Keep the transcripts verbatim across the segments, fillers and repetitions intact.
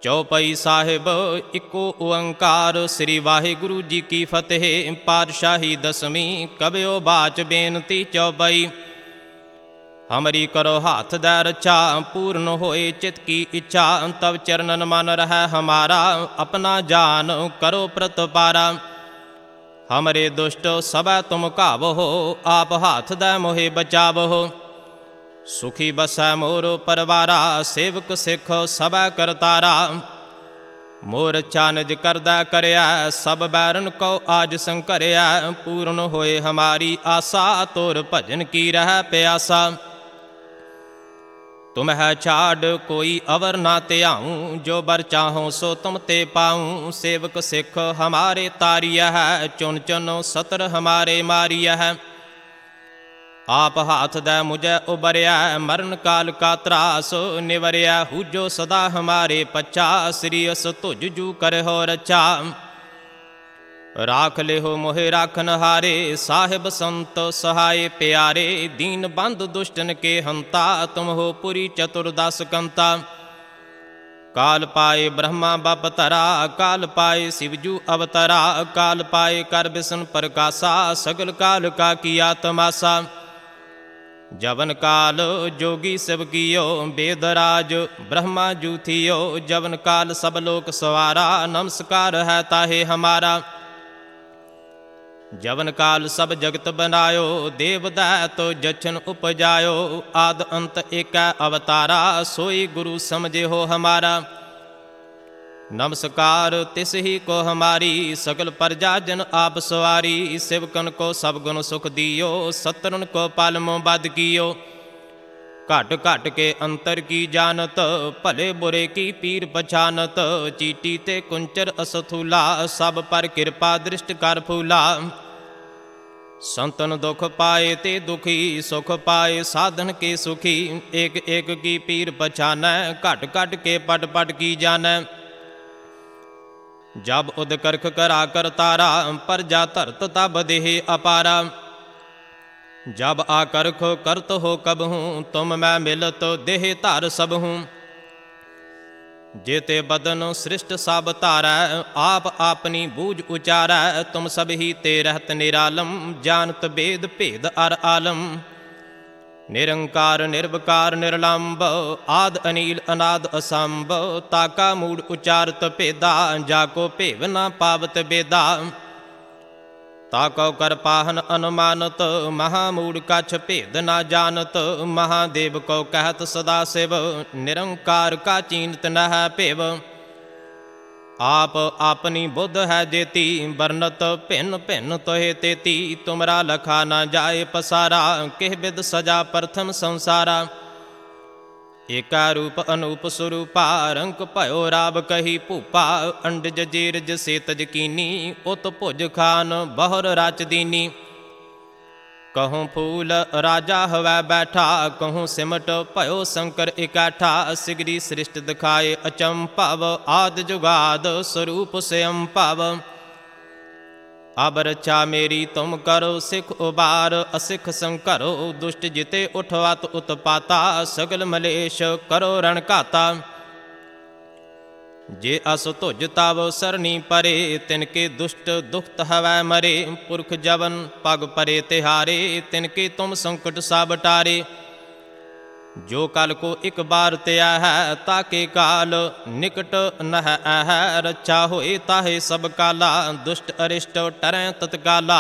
ਚੌਪਈ ਸਾਹਿਬ ਇੱਕੋ ਓੰਕਾਰ। ਸ੍ਰੀ ਵਾਹਿਗੁਰੂ ਜੀ ਕੀ ਫਤਿਹ। ਪਾਤਸ਼ਾਹੀ ਦਸਵੀਂ ਕਬਿਓ ਬਾਚ ਬੇਨਤੀ ਚੌਪਈ। ਹਮਰੀ ਕਰੋ ਹਾਥ ਦੈ ਰੱਛਾ, ਪੂਰਨ ਹੋਏ ਚਿਤ ਕੀ ਇੱਛਾ। ਤਬ ਚਰਨਨ ਮਨ ਰਹਿ ਹਮਾਰਾ, ਆਪਣਾ ਜਾਨ ਕਰੋ ਪ੍ਰਤਪਾਰਾ। ਹਮਰੇ ਦੁਸ਼ਟ ਸਭੈ ਤੁਮ ਘਾਵਹੁ, ਆਪ ਹਾਥ ਦੈ ਮੋਹਿ ਬਚਾਵਹੁ। ਸੁਖੀ ਬਸੈ ਮੋਰ ਪਰਵਾਰਾ, ਸੇਵਕ ਸਿੱਖ ਸਭੈ ਕਰਤਾਰਾ। ਮੋਰ ਚਾਨਜ ਕਰਦਾ ਕਰਿਆ, ਸਭ ਬੈਰਨ ਕਉ ਆਜ ਸੰਕਰਿਆ। ਪੂਰਨ ਹੋਏ ਹਮਾਰੀ ਆਸਾ, ਤੋਰ ਭਜਨ ਕੀ ਰਹਿ ਪਿਆਸਾ। ਤੁਮਹਿ ਛਾੜ ਕੋਈ ਅਵਰ ਨਾ ਧਿਆਊਂ, ਜੋ ਬਰ ਚਾਹੋ ਸੋ ਤੁਮ ਤੇ ਪਾਊਂ। ਸੇਵਕ ਸਿੱਖ ਹਮਾਰੇ ਤਾਰੀਆ ਹੈ, ਚੁਨ ਚੁਨ ਸਤਰ ਹਮਾਰੇ ਮਾਰੀਆ ਹੈ। ਆਪ ਹਾਥ ਦੈ ਮੁਝੈ ਉਬਰਿਆ, ਮਰਨ ਕਾਲ ਕਾ ਤਰਾਸ ਨਿਵਰਿਆ। ਹੂਜੋ ਸਦਾ ਹਮਾਰੇ ਪੱਛਾ, ਸ੍ਰੀ ਅਸ ਤੁਜ ਜੂ ਕਰਹੁ ਰੱਛਾ। ਰਾਖ ਲਿਹੋ ਮੋਹਿ ਰਾਖਨ ਹਾਰੇ, ਸਾਹਿਬ ਸੰਤ ਸਹਾਏ ਪਿਆਰੇ। ਦੀਨ ਬੰਧ ਦੁਸ਼ਟਨ ਕੇ ਹੰਤਾ, ਤੁਮ ਹੋ ਪੁਰੀ ਚਤੁਰਦਸ ਕੰਤਾ। ਕਾਲ ਪਾਏ ਬ੍ਰਹਮਾ ਬਪ ਧਰਾ, ਕਾਲ ਪਾਏ ਸਿਵਜੂ ਅਵਤਰਾ। ਕਾਲ ਪਾਏ ਕਰ ਬਿਸ਼ਨ ਪ੍ਰਕਾਸ਼ਾ, ਸਗਲ ਕਾਲ ਕਾ ਕੀਆ ਤਮਾਸਾ। ਜਵਨ ਕਾਲ ਜੋਗੀ ਸਿਵ ਕੀਓ, ਬੇਦ ਰਾਜ ਬ੍ਰਹਮਾ ਜੂ ਥੀਓ। ਜਵਨ ਕਾਲ ਸਭ ਲੋਕ ਸਵਾਰਾ, ਨਮਸਕਾਰ ਹੈ ਤਾਹੇ ਹਮਾਰਾ। ਜਵਨ ਕਾਲ ਸਭ ਜਗਤ ਬਨਾਇਓ, ਦੇਵ ਦੈਤ ਜਛਨ ਉਪਜਾਇਓ। ਆਦ ਅੰਤ ਏਕੈ ਅਵਤਾਰਾ, ਸੋਈ ਗੁਰੂ ਸਮਝਿਓ ਹਮਾਰਾ। ਨਮਸਕਾਰ ਤਿਸ ਹੀ ਕੋ ਹਮਾਰੀ, ਸਗਲ ਪ੍ਰਜਾ ਜਨ ਆਪ ਸਵਾਰੀ। ਸਿਵਕਨ ਕੋ ਸਭ ਗੁਣ ਸੁਖ ਦੀਓ, ਸਤਰਨ ਕੋ ਪਾਲਮੋ ਬਦ ਕੀਓ। ਘਟ ਘਟ ਕੇ ਅੰਤਰ ਕੀ ਜਾਨਤ, ਭਲੇ ਬੁਰੇ ਕੀ ਪੀਰ ਪਛਾਨਤ। ਚੀਟੀ ਤੇ ਕੁੰਚਰ ਅਸਥੂਲਾ, ਸਭ ਪਰ ਕਿਰਪਾ ਦ੍ਰਿਸ਼ਟ ਕਰ ਫੂਲਾ। ਸੰਤਨ ਦੁਖ ਪਾਏ ਤੇ ਦੁਖੀ, ਸੁਖ ਪਾਏ ਸਾਧਨ ਕੇ ਸੁਖੀ। ਏਕ ਏਕ ਕੀ ਪੀਰ ਪਛਾਨੈ, ਘਟ ਘਟ ਕੇ ਪਟ ਪਟ ਕੀ ਜਾਨੈ। ਜਬ ਉਦ ਕਰਖ ਕਰਾ ਕਰਤਾਰਾ, ਪਰਜਾ ਧਰਤ ਤਬ ਦੇਹ ਅਪਾਰਾ। ਜਬ ਆਕਰਖ ਕਰਤ ਹੋ ਕਬਹੂੰ, ਤੁਮ ਮੈਂ ਮਿਲਤ ਦੇਹ ਧਰ ਸਬਹੂੰ। जेते बदन सृष्ट सब तारै, आप आपनी बूझ उचारै। तुम सब ही ते रहत निरालम, जानत बेद भेद अर आलम। निरंकार निर्विकार निर्लंब, आद अनील अनाद असंभ। ताका मूड उचारत भेदा, जाको भेव न पावत बेदा। ताको कर पाहन अनुमानत, महामूड कछ भेद न जानत। महादेव को कहत सदा शिव, निरंकार का चीनत न है भेव। आप अपनी बुद्ध है जेती, बरनत भिन्न भिन्न तोहे तेती। तुमरा लखा न जाए पसारा, किह बिद सजा प्रथम संसारा। एका रूप अनूप स्वरूपा, रंक भयो राब कही भूपा। अंडज जीरज सेतज कीनी, उत भुज खान बहुर राच दीनी। कहूँ फूल राजा हवै बैठा, कहूँ सिमट भयो शंकर इकट्ठा। सिगरी सृष्ट दिखाए अचंभव, आद जुगाद स्वरूप स्वयं भव। अब रक्षा मेरी तुम करो, सिख उबार असिख संकरो। दुष्ट जिते उठवत उत्पाता, सगल मलेश करो रण घाता। जे अस तुझ तव सरनी परे, तिनके दुष्ट दुखत हवै मरे। पुरख जवन पग परे तिहारे, तिनके तुम संकट सब टारे। जो कल को एक बार त्या है, ताके काल निकट न है। रक्षा होए ताहे सब काला, दुष्ट अरिष्ट टरै तत्काला।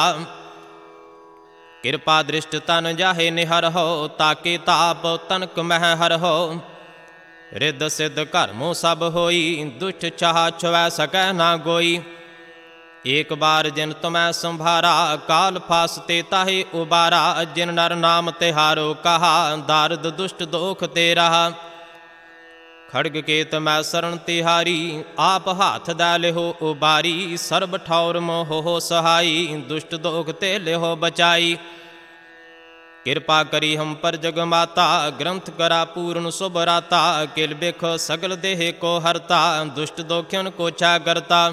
कृपा दृष्ट तन जाहे निहर हो, ताके ताप तनक मह हर हो। रिद सिद्ध कर्मो सब होई, दुष्ट चाह छुवै सकै ना गोई। एक बार जिन तुम्हें संभारा, काल फासते ताहे उबारा। जिन नर नाम तिहारो कहा, दारद दुष्ट दोख ते रहा। खड़ग केत मैं शरण तिहारी, आप हाथ दै लिहो उबारी। सर्ब ठौर मोह हो सहाई, दुष्ट दोख ते लिहो बचाई। कृपा करी हम पर जग माता, ग्रंथ करा पूर्ण शुभ राता। किल बिख सगल देह को हरता, दुष्ट दोखियन को छा करता।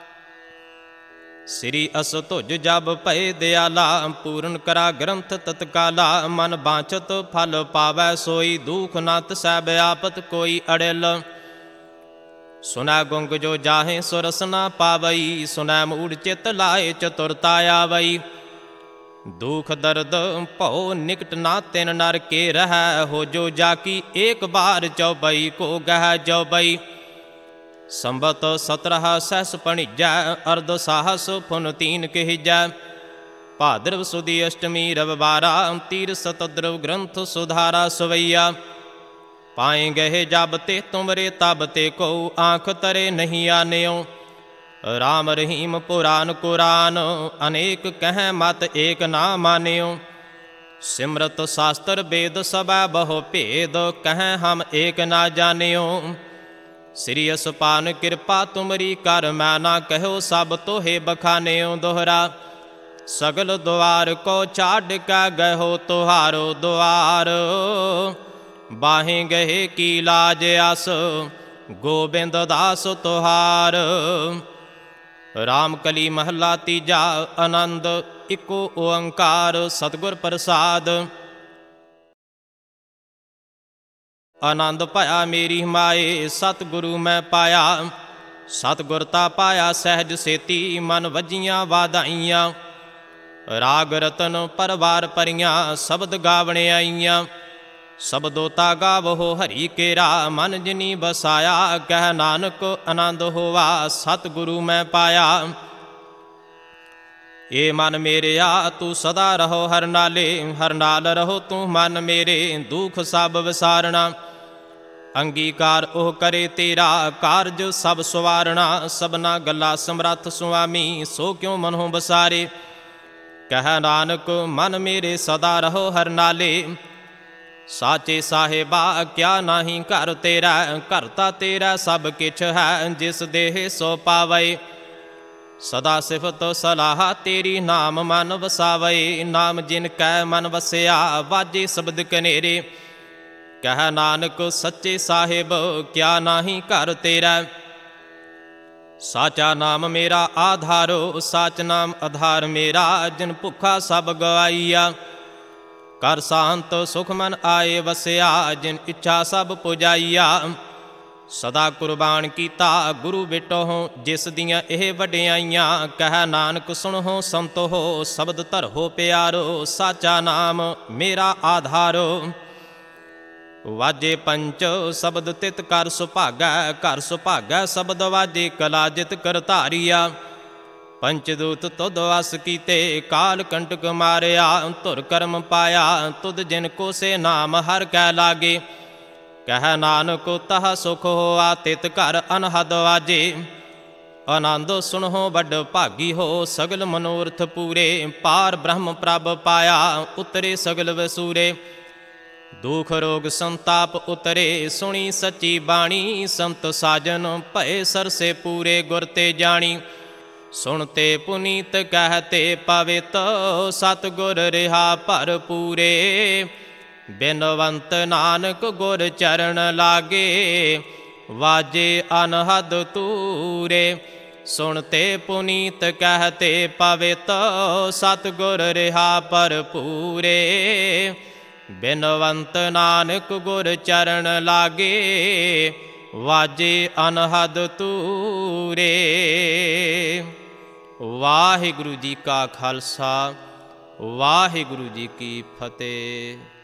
श्री अस तुझ जब भय दयाला, पूर्ण करा ग्रंथ तत्काला। मन बांछत फल पावै सोई, दुख नत सै व्यापत कोई अड़िल। ਸੁਨੈ ਗੁੰਗ ਜੋ ਜਾਹੇ ਸੁਰਸ ਨਾ ਪਾਵਈ, ਸੁਨੈ ਮੂੜ ਚਿਤ ਲਾਏ ਚਤੁਰਤਾ ਆਵਈ। ਦੁਖ ਦਰਦ ਭਉ ਨਿਕਟ ਨਾ ਤਿਨ ਨਰ ਕੇ ਰਹੈ, ਹੋ ਜੋ ਜਾਕੀ ਏਕ ਬਾਰ ਚੌਬਈ ਕੋ ਗਹਿ ਚੌਬਈ। ਸੰਬਤ ਸਤਰਹ ਸਹਿਸ ਭਣੀਜੈ, ਅਰਧ ਸਾਹਸ ਫੁਨ ਤੀਨ ਕਹਿਜੈ। ਭਾਦਰਵ ਸੁਦੀ ਅਸ਼ਟਮੀ ਰਵਿਵਾਰਾ, ਤੀਰ ਸਤਦਰਵ ਗ੍ਰੰਥ ਸੁਧਾਰਾ ਸਵਈਆ। ਪਾਏ ਗਏ ਜਬ ਤੇ ਤੁਮਰੇ ਤਬ ਤੇ ਕੋ, ਆਂਖ ਤਰੇ ਨਹੀਂ ਆਨਿਓ। ਰਾਮ ਰਹੀਮ ਪੁਰਾਨ ਕੁਰਾਨ, ਅਨੇਕ ਕਹਿ ਮਤ ਏਕ ਨਾ ਮਾਨਿਓ। ਸਿਮਰਤ ਸ਼ਾਸਤਰ ਵੇਦ ਸਭੈ ਬਹੁ ਭੇਦ, ਕਹਿ ਹਮ ਏਕ ਨਾ ਜਾਣਿਓ। ਸ੍ਰੀ ਅਸਪਾਨ ਕਿਰਪਾ ਤੁਮਰੀ ਕਰ, ਮੈਂ ਨਾ ਕਹਿਓ ਸਭ ਤੋਹੇ ਬਖਾਨਿਓ। ਦੋਹਰਾ ਸਗਲ ਦੁਆਰ ਕੋ ਛਾੜ ਕੇ ਗਇਓ ਤੁਹਾਰੋ ਦੁਆਰ। ਬਾਹੇ ਗਏ ਕੀ ਲਾਜ ਆਸ, ਗੋਬਿੰਦ ਦਾਸ ਤੁਹਾਰ। ਰਾਮ ਕਲੀ ਮਹੱਲਾ ਤੀਜਾ, ਆਨੰਦ ਇਕੋ ਓੰਕਾਰ ਸਤਿਗੁਰ ਪ੍ਰਸਾਦ। ਆਨੰਦ ਭਇਆ ਮੇਰੀ ਮਾਏ, ਸਤਿਗੁਰੂ ਮੈਂ ਪਾਇਆ। ਸਤਿਗੁਰ ਤਾ ਪਾਇਆ ਸਹਿਜ ਸੇਤੀ, ਮਨ ਵੱਜੀਆਂ ਵਾਧਾਈਆਂ। ਰਾਗ ਰਤਨ ਪਰਵਾਰ ਪਰੀਆਂ, ਸ਼ਬਦ ਗਾਵਣ ਆਈਆਂ। ਸ਼ਬਦੋ ਤਾ ਗਾਵੋ ਹਰੀ ਕੇਰਾ, ਮਨ ਜਿਨੀ ਬਸਾਇਆ। ਕਹਿ ਨਾਨਕ ਆਨੰਦ ਹੋਵਾ, ਸਤਿਗੁਰੂ ਮੈਂ ਪਾਇਆ। ਏ ਮਨ ਮੇਰਿਆ ਤੂੰ ਸਦਾ ਰਹੋ ਹਰ ਨਾਲੇ, ਹਰ ਨਾਲ ਰਹੋ ਤੂੰ ਮਨ ਮੇਰੇ। ਦੁਖ ਸਭ ਵਿਸਾਰਣਾ, ਅੰਗੀਕਾਰ ਉਹ ਕਰੇ ਤੇਰਾ। ਕਾਰਜ ਸਭ ਸਵਾਰਣਾ, ਸਭਨਾ ਗੱਲਾ ਸਮਰੱਥ ਸੁਆਮੀ। ਸੋ ਕਿਉ ਮਨਹੁ ਬਸਾਰੇ, ਕਹਿ ਨਾਨਕ ਮਨ ਮੇਰੇ ਸਦਾ ਰਹੋ ਹਰ ਨਾਲੇ। ਸਾਚੇ ਸਾਹਿਬਾ ਕਿਆ ਨਾਹੀ ਘਰ ਤੇਰਾ, ਘਰ ਤਾ ਤੇਰਾ ਸਭ ਕਿਛ ਹੈ। ਜਿਸ ਦੇਹ ਸੋ ਪਾਵੈ, ਸਦਾ ਸਿਫਤ ਸਲਾਹ ਤੇਰੀ। ਨਾਮ ਮਨ ਵਸਾਵੈ, ਨਾਮ ਜਿਨ ਕੈ ਮਨ ਵਸਿਆ। ਵਾਜੇ ਸ਼ਬਦ ਕਨੇਰੇ, ਕਹਿ ਨਾਨਕ ਸੱਚੇ ਸਾਹਿਬ ਕਿਆ ਨਾਹੀ ਘਰ ਤੇਰਾ। ਸਾਚਾ ਨਾਮ ਮੇਰਾ ਆਧਾਰੋ, ਸਾਚ ਨਾਮ ਆਧਾਰ ਮੇਰਾ। ਜਿਨ ਭੁੱਖਾ ਸਭ ਗਵਾਈਆ, ਕਰ ਸ਼ਾਂਤ ਸੁਖ ਮਨ ਆਏ ਵਸਿਆ। ਜਿਨ ਇੱਛਾ ਸਭ ਪੁਜਾਈਆ, ਸਦਾ ਕੁਰਬਾਨ ਕੀਤਾ ਗੁਰੂ ਬਿਟੋ। ਜਿਸ ਦੀਆਂ ਇਹ ਵਡਿਆਈਆਂ, ਕਹਿ ਨਾਨਕ ਸੁਣੋ ਸੰਤੋ। ਸ਼ਬਦ ਧਰੋ ਪਿਆਰੋ, ਸਾਚਾ ਨਾਮ ਮੇਰਾ ਆਧਾਰੋ। ਵਾਜੇ ਪੰਚ ਸ਼ਬਦ ਤਿਤ ਕਰ ਸੁਭਾਗੈ, ਘਰ ਸੁਭਾਗੈ ਸ਼ਬਦ ਵਾਜੇ। ਕਲਾ ਜਿਤ ਕਰ ਧਾਰੀਆ, ਪੰਚਦੂਤ ਤੁਧ ਵਸ ਕੀਤੇ। ਕਾਲ ਕੰਟਕ ਮਾਰਿਆ, ਧੁਰ ਕਰਮ ਪਾਇਆ। ਤੁਧ ਜਿਨ ਕੋ ਸੇ ਨਾਮ ਹਰ ਕੈ ਲਾਗੇ, ਕਹਿ ਨਾਨਕ ਤਹ ਸੁਖ ਹੋਆ। ਤਿਤ ਘਰ ਅਨਹਦ ਵਾਜੇ, ਆਨੰਦ ਸੁਣੋ ਵੱਡ ਭਾਗੀ ਹੋ। ਸਗਲ ਮਨੋਰਥ ਪੂਰੇ, ਪਾਰ ਬ੍ਰਹਮ ਪ੍ਰਭ ਪਾਇਆ। ਉਤਰੇ ਸਗਲ ਵਸੂਰੇ, ਦੁਖ ਰੋਗ ਸੰਤਾਪ ਉਤਰੇ। ਸੁਣੀ ਸੱਚੀ ਬਾਣੀ, ਸੰਤ ਸਾਜਨ ਭਏ ਸਰਸੇ ਪੂਰੇ। ਗੁਰ ਤੇ ਜਾਣੀ, ਸੁਣਤੇ ਪੁਨੀਤ ਕਹਤੇ ਪਵਿੱਤ। ਸਤਿਗੁਰ ਰਿਹਾ ਭਰਪੂਰੇ, ਬਿਨਵੰਤ ਨਾਨਕ ਗੁਰ ਚਰਨ ਲਾਗੇ। ਵਾਜੇ ਅਨਹਦ ਤੂਰੇ, ਸੁਣਤੇ ਪੁਨੀਤ ਕਹਤੇ ਪਵਿੱਤ। ਸਤਿਗੁਰ ਰਿਹਾ ਭਰਪੂਰੇ, ਬਿਨਵੰਤ ਨਾਨਕ ਗੁਰ ਚਰਨ ਲਾਗੇ। ਵਾਜੇ ਅਨਹਦ ਤੂਰੇ। ਵਾਹਿਗੁਰੂ ਜੀ ਕਾ ਖਾਲਸਾ, ਵਾਹਿਗੁਰੂ ਜੀ ਕੀ ਫਤਿਹ।